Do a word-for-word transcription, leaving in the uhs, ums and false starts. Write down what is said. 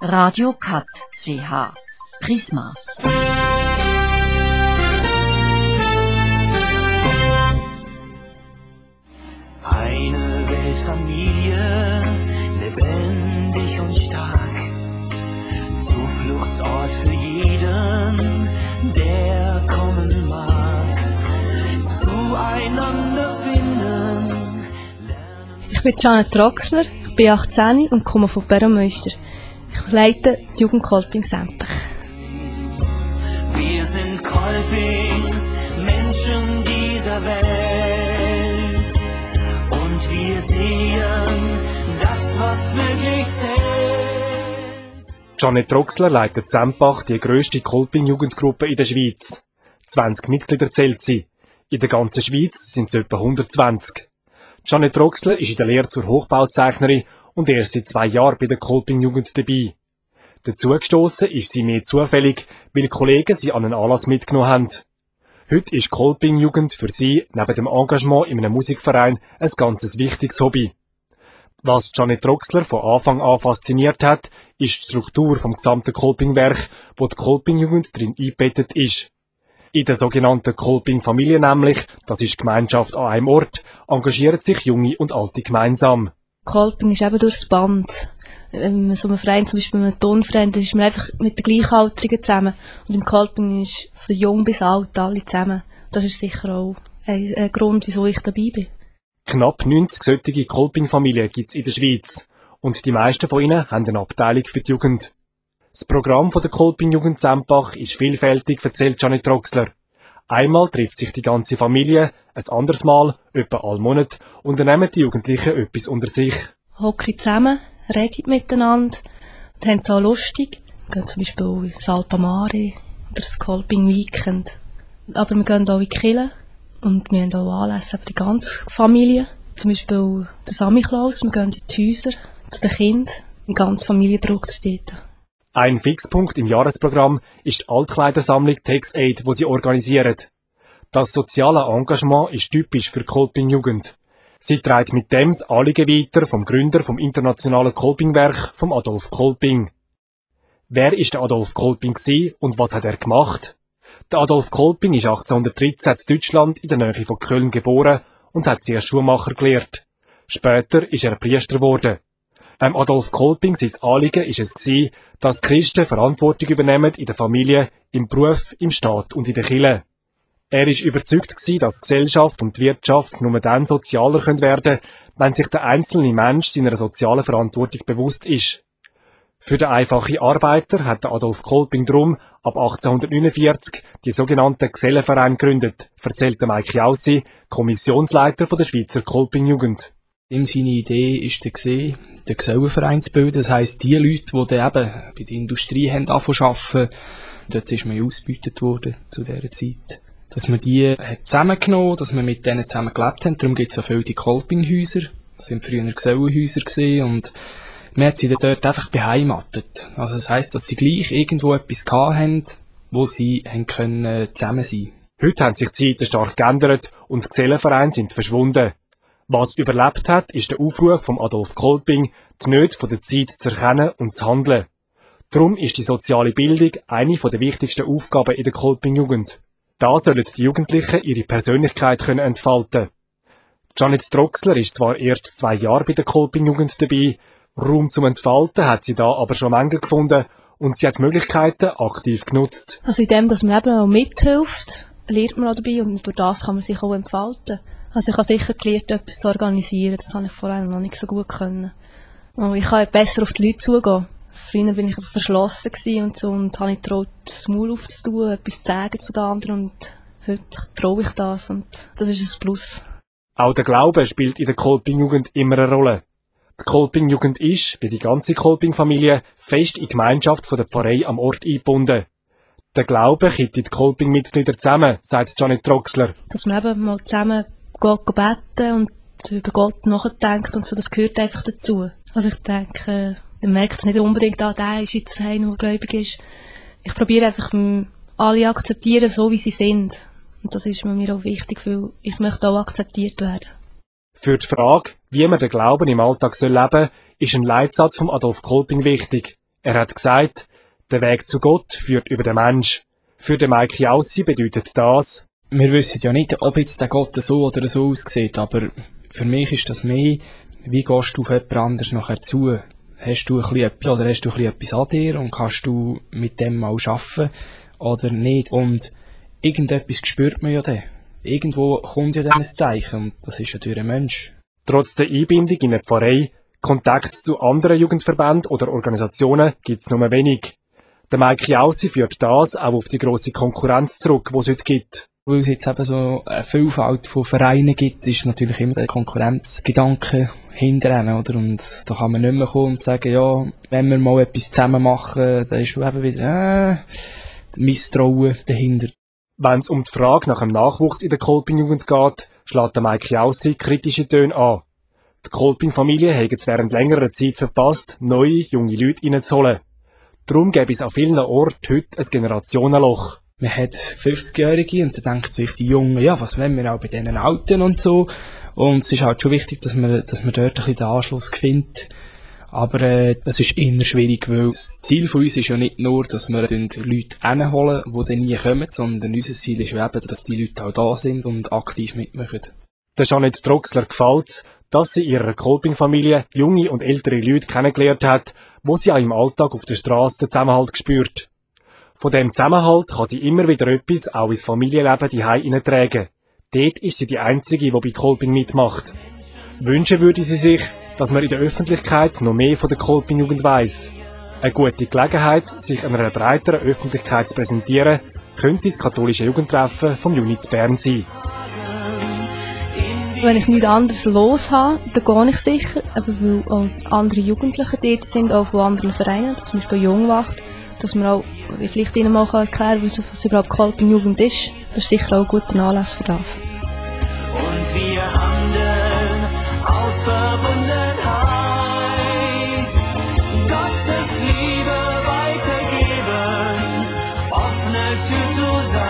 Radio Cut C H Prisma. Eine Weltfamilie, lebendig und stark, Zufluchtsort für jeden, der kommen mag, zueinander finden. Ich bin Janet Troxler, ich bin achtzehn und komme von Peromünster. Ich leite die Jugend Kolping Sempach. Wir sind Kolping, Menschen dieser Welt, und wir sehen das, was wirklich zählt. Janet Troxler leitet Sempach, die grösste Kolping-Jugendgruppe in der Schweiz. zwanzig Mitglieder zählt sie. In der ganzen Schweiz sind es etwa hundertzwanzig. Janet Troxler ist in der Lehre zur Hochbauzeichnerin und erst seit zwei Jahren bei der Kolping-Jugend dabei. Dazu gestossen ist sie mehr zufällig, weil Kollegen sie an einen Anlass mitgenommen haben. Heute ist Kolping-Jugend für sie neben dem Engagement in einem Musikverein ein ganz wichtiges Hobby. Was Janet Troxler von Anfang an fasziniert hat, ist die Struktur vom gesamten Kolping-Werk, wo die Kolping-Jugend drin eingebettet ist. In der sogenannten Kolping-Familie nämlich, das ist Gemeinschaft an einem Ort, engagieren sich Junge und Alte gemeinsam. Kolping ist eben durchs Band. Wenn man so einen Verein, zum Beispiel einen Turnverein, dann ist man einfach mit den Gleichaltrigen zusammen. Und im Kolping ist von jung bis alt alle zusammen. Das ist sicher auch ein, ein Grund, wieso ich dabei bin. Knapp neunzig solche Kolping-Familien gibt es in der Schweiz. Und die meisten von ihnen haben eine Abteilung für die Jugend. Das Programm von der Kolping-Jugend Sempach ist vielfältig, erzählt Janet Troxler. Einmal trifft sich die ganze Familie, ein anderes Mal, etwa alle Monate, und dann nehmen die Jugendlichen etwas unter sich. Hocken zusammen, reden miteinander, und haben es auch lustig. Wir gehen zum Beispiel ins Altamare oder das Kolping Weekend. Aber wir gehen auch in die Kirche und wir haben auch Anlässe für die ganze Familie. Zum Beispiel der Samichlaus, wir gehen in die Häuser zu den Kindern. Die ganze Familie braucht es dort. Ein Fixpunkt im Jahresprogramm ist die Altkleidersammlung Tax Aid, die sie organisieren. Das soziale Engagement ist typisch für Kolping-Jugend. Sie trägt mit dem das Anliegen weiter vom Gründer vom internationalen Kolpingwerk, vom Adolf Kolping. Wer ist der Adolf Kolping gewesen und was hat er gemacht? Der Adolf Kolping ist achtzehnhundertdreizehn in Deutschland in der Nähe von Köln geboren und hat zuerst Schuhmacher gelehrt. Später ist er Priester geworden. Beim Adolf Kolping sein Anliegen ist es gewesen, dass Christen Verantwortung übernehmen in der Familie, im Beruf, im Staat und in der Kirche. Er ist überzeugt gewesen, dass Gesellschaft und Wirtschaft nur dann sozialer können werden, wenn sich der einzelne Mensch seiner sozialen Verantwortung bewusst ist. Für den einfachen Arbeiter hat der Adolf Kolping drum ab achtzehnhundertneunundvierzig die sogenannten Gesellenvereine gegründet, erzählt Mike Jaussi, Kommissionsleiter von der Schweizer Kolping-Jugend. Ihm seine Idee ist gesehen, den Gesellenverein zu bilden. Das heisst, die Leute, die dann eben bei der Industrie haben angefangen zu arbeiten, dort ist man ja ausgebeutet worden zu dieser Zeit. Dass man die hat zusammengenommen, dass man mit denen zusammen gelebt hat. Darum gibt es auch viele die Kolpinghäuser. Das sind früher Gesellenhäuser gewesen und man hat sie dann dort einfach beheimatet. Also das heisst, dass sie gleich irgendwo etwas gehabt haben, wo sie haben können zusammen sein. Heute haben sich die Zeiten stark geändert und die Gesellenvereine sind verschwunden. Was überlebt hat, ist der Aufruf von Adolf Kolping, die Nöte von der Zeit zu erkennen und zu handeln. Darum ist die soziale Bildung eine der wichtigsten Aufgaben in der Kolping-Jugend. Da sollen die Jugendlichen ihre Persönlichkeit können entfalten. Janet Troxler ist zwar erst zwei Jahre bei der Kolping-Jugend dabei, Raum zum Entfalten hat sie da aber schon Menge gefunden und sie hat die Möglichkeiten aktiv genutzt. Also in dem, dass man eben auch mithilft, lernt man auch dabei und durch das kann man sich auch entfalten. Also ich habe sicher gelernt, etwas zu organisieren, das habe ich vorher noch nicht so gut können. Und ich kann besser auf die Leute zugehen. Früher bin ich verschlossen gewesen und so und habe nicht getraut, das Maul aufzutun, etwas zu sagen zu den anderen und heute traue ich das und das ist ein Plus. Auch der Glaube spielt in der Kolping-Jugend immer eine Rolle. Die Kolping-Jugend ist, wie die ganze Kolping-Familie, fest in die Gemeinschaft von der Pfarrei am Ort eingebunden. Der Glaube kittet die Kolping-Mitglieder zusammen, sagt Janet Troxler. Dass man eben mal zusammen Gott beten und über Gott nachdenkt und so, das gehört einfach dazu. Also ich denke, man merkt es nicht unbedingt an, der ist jetzt einer, der gläubig ist. Ich probiere einfach, alle akzeptieren, so wie sie sind. Und das ist mir auch wichtig, weil ich möchte auch akzeptiert werden. Für die Frage, wie man den Glauben im Alltag leben soll, ist ein Leitsatz von Adolf Kolping wichtig. Er hat gesagt, der Weg zu Gott führt über den Mensch. Für den Mike Jaussi bedeutet das: Wir wissen ja nicht, ob jetzt der Gott so oder so aussieht, aber für mich ist das mehr, wie gehst du auf jemand anderes nachher zu? Hast du ein bisschen etwas, oder hast du ein bisschen etwas an dir und kannst du mit dem mal arbeiten oder nicht? Und irgendetwas spürt man ja dann. Irgendwo kommt ja dann ein Zeichen und das ist natürlich ein Mensch. Trotz der Einbindung in eine Pfarrei, Kontakt zu anderen Jugendverbänden oder Organisationen gibt's nur wenig. Der Mike Jaussi führt das auch auf die grosse Konkurrenz zurück, die es heute gibt. Weil es jetzt eben so eine Vielfalt von Vereinen gibt, ist natürlich immer der Konkurrenzgedanke hinterher, oder? Und da kann man nicht mehr kommen und sagen, ja, wenn wir mal etwas zusammen machen, dann ist eben wieder äh, Misstrauen dahinter. Wenn es um die Frage nach dem Nachwuchs in der Kolping-Jugend geht, schlägt der Mike Jaussi kritische Töne an. Die Kolping-Familie hat es während längerer Zeit verpasst, neue, junge Leute reinzuholen. Darum gäbe es an vielen Orten heute ein Generationenloch. Man hat fünfzigjährige und dann denkt sich die Jungen, ja, was wollen wir auch bei diesen Alten und so. Und es ist halt schon wichtig, dass man, dass man dort ein bisschen den Anschluss findet. Aber äh, es ist eher schwierig, weil das Ziel von uns ist ja nicht nur, dass wir Leute hinholen, die dann nie kommen, sondern unser Ziel ist eben, dass die Leute auch da sind und aktiv mitmachen. Der Jeanette Troxler gefällt es, dass sie ihrer Kolping-Familie junge und ältere Leute kennengelernt hat, wo sie auch im Alltag auf der Straße den Zusammenhalt spürt. Von dem Zusammenhalt kann sie immer wieder etwas auch ins Familienleben daheim hineintragen. Dort ist sie die Einzige, die bei Kolping mitmacht. Wünschen würde sie sich, dass man in der Öffentlichkeit noch mehr von der Kolping-Jugend weiss. Eine gute Gelegenheit, sich einer breiteren Öffentlichkeit zu präsentieren, könnte das katholische Jugendtreffen vom Juni zu Bern sein. Wenn ich nichts anderes los habe, dann gehe ich sicher, aber weil auch andere Jugendliche dort sind, auch von anderen Vereinen, zum Beispiel Jungwacht, dass man auch vielleicht ihnen mal erklären kann, was überhaupt Kolping-Jugend ist. Das ist sicher auch ein guter Anlass für das. Und wir handeln aus Verbundenheit, Gottes Liebe weitergeben, offene Tür zu sein.